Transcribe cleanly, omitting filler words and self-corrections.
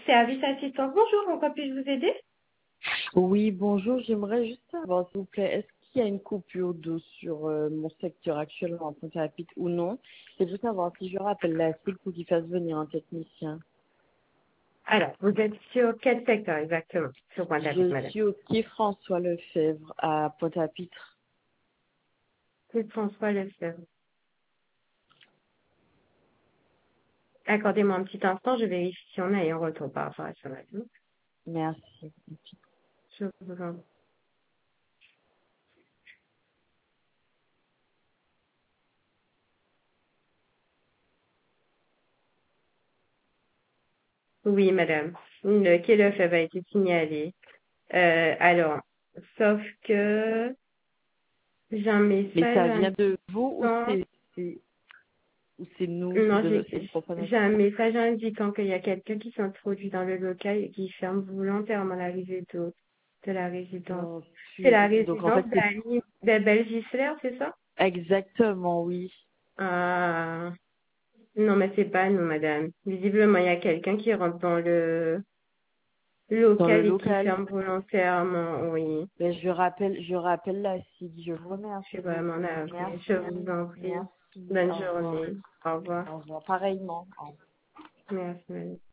Service assistance, bonjour, en quoi puis-je vous aider? Oui, bonjour. J'aimerais juste savoir, s'il vous plaît, est-ce qu'il y a une coupure d'eau sur mon secteur actuellement en Pointe-à-Pitre ou non? C'est juste savoir si je rappelle la SIC pour qu'il fasse venir un technicien. Alors, vous êtes sur quel secteur exactement? Sur Pointe-à-Pitre, Je madame. suis au quai François Lefebvre à Pointe-à-Pitre. C'est François Lefebvre. Accordez-moi un petit instant, je vérifie si on a un retour par rapport à ça, madame. Merci. Je vous en... Oui, madame. Le quai Lefebvre a été signalé. Alors, sauf que j'ai un Mais ça vient message de vous indiquant... ou c'est nous, Non, c'est le propriétaire? j'ai un message indiquant qu'il y a quelqu'un qui s'introduit dans le local et qui ferme volontairement l'arrivée d'eau de la résidence. Oh, C'est la donc en fait, résidence c'est de Belgisler, c'est ça? exactement, oui. Ah, non, mais c'est pas nous, madame. Visiblement, il y a quelqu'un qui rentre dans le Dans le local et qui local. ferme volontairement, oui. Ben, je rappelle la SIC. Je vous Je suis remercie vraiment beaucoup. navrée. Je vous Merci. en prie. Merci. Bonne Au revoir. journée. Au revoir. Au revoir. Pareillement. Au revoir. Merci, madame.